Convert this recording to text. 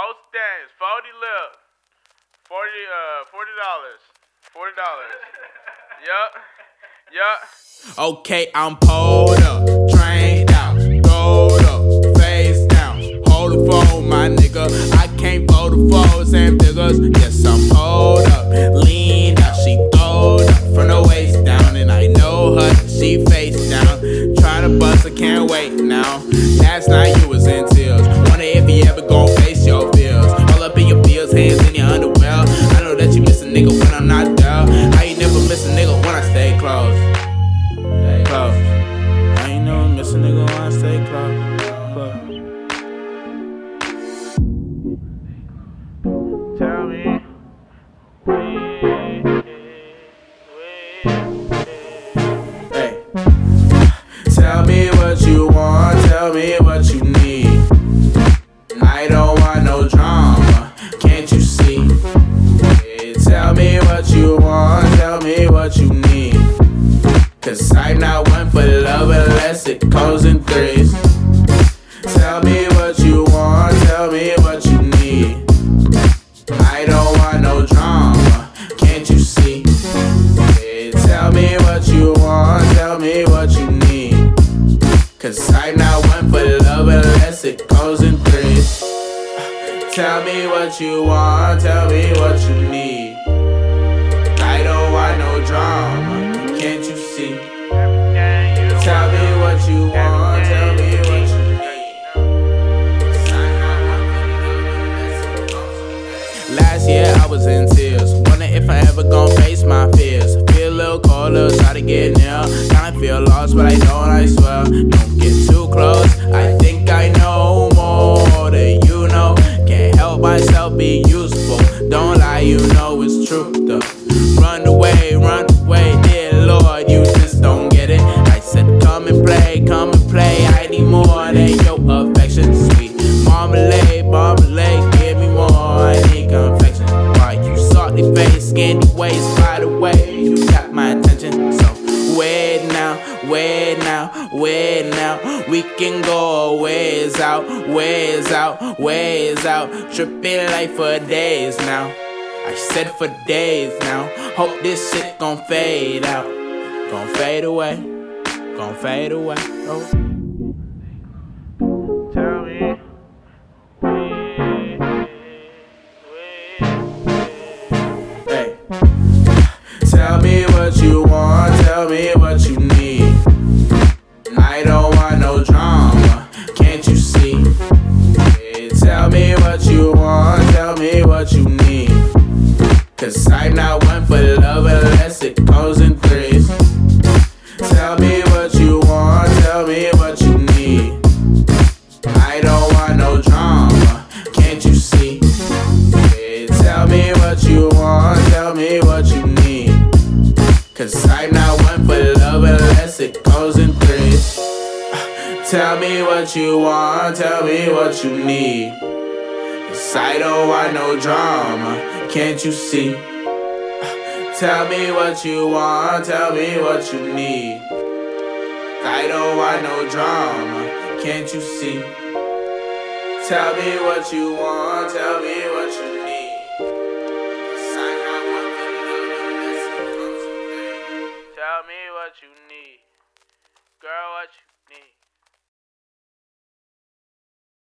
most things. 40 lip. $40. $40. Yup. Okay, I'm pulled up, trained out, rolled up, face down. Hold the phone, my nigga. I can't fold the foes and figures. Yes, I'm pulled up, leaned out. She throwed up from the waist down, and I know her. She face down, trying to bust. I can't wait now. Last night you was in tears. Wonder if you ever gon' face your fears. All up in your feels, hands in your underwear. I know that you miss a nigga when I'm not there. I ain't never miss a nigga when I stay close. Stay close. I ain't never miss a nigga when I stay close. Tell me. Hey. Tell me what you want, tell me what you need. I don't want no drama, can't you see? Hey, tell me what you want, tell me what you need. Cause I'm not one for love unless it goes in threes. Tell me what you want, tell me what you need. I don't want no drama, can't you see? Hey, tell me what you want, tell me what you need. Cause I'm not one for love unless it goes in threes. Tell me what you want, tell me what you need. I don't want no drama, can't you see? Tell me what you want, tell me what you need. I'm not one for love unless it goes in threes. Last year I was in tears, wonder if I ever gon' face my fears. Feel a little colder, try to get near. Kinda feel lost, but I don't, I swear. Don't get too close, I think I know more than you know. Can't help myself be useful, don't lie, you know it's true though. Run away, dear Lord, you just don't get it. I said come and play, I need more than your affection. Sweet marmalade, give me more, I need confection. Why you salty face, skinny waist, by the way, you got my attention. So wait now, we can go ways out, tripping like for days now. I said for days now, hope this shit gon' fade out, gon' fade away, oh. Tell me. Hey. Tell me what you want, tell me what you need. I don't want no drama, can't you see? Hey, tell me what you want, tell me what you need. Cause I'm not one for love unless it goes in threes. Tell me what you want, tell me what you need. I don't want no drama, can't you see? Hey, tell me what you want, tell me what you need. Cause I'm not one for love unless it goes in threes. Tell me what you want, tell me what you need. Cause I don't want no drama, can't you see? Tell me what you want, tell me what you need. I don't want no drama, can't you see? Tell me what you want, tell me what you need.